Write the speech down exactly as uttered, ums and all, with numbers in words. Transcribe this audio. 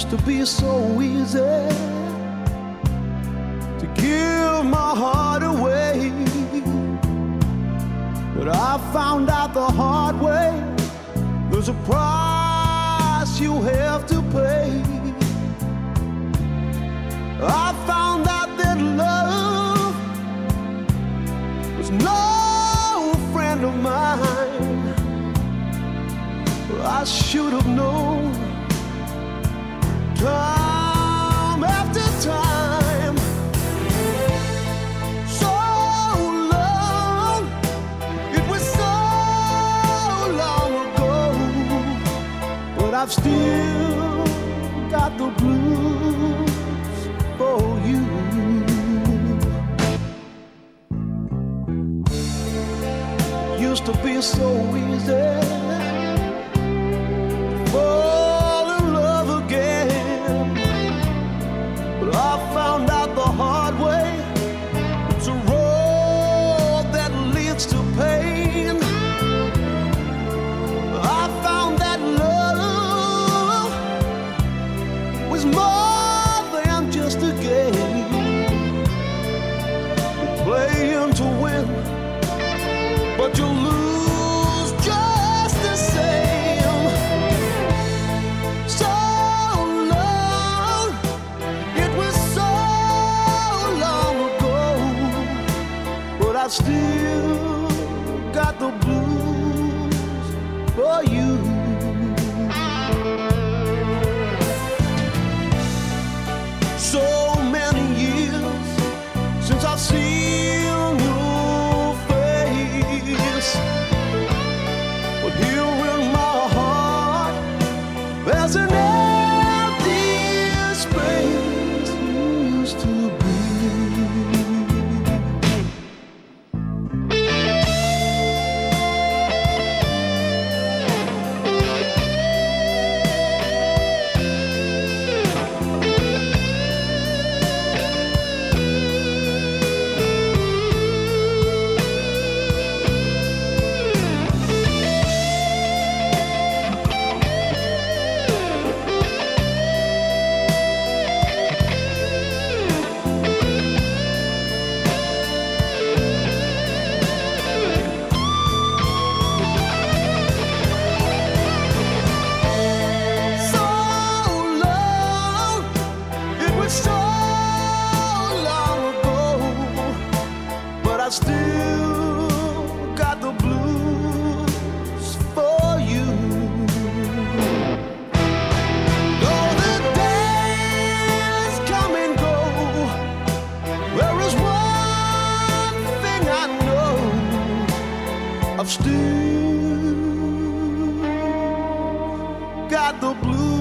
Used to be so easy to give my heart away, but I found out the hard way there's a price you have to pay. I found out that love was no friend of mine. I should have known time after time. So long, it was so long ago, but I've still got the blues for you. Used to be so easy fall in love again, but I found out the hard way it's a road that leads to pain. I found that love was more than just a game, you're playing to win, but you lose just the same. So long, it was so long ago, but I still got the blues for you. So many years since I've seen your face, but here in my heart there's an empty space you used to be. I still got the blues for you. Though the days come and go, there is one thing I know, I've still got the blues.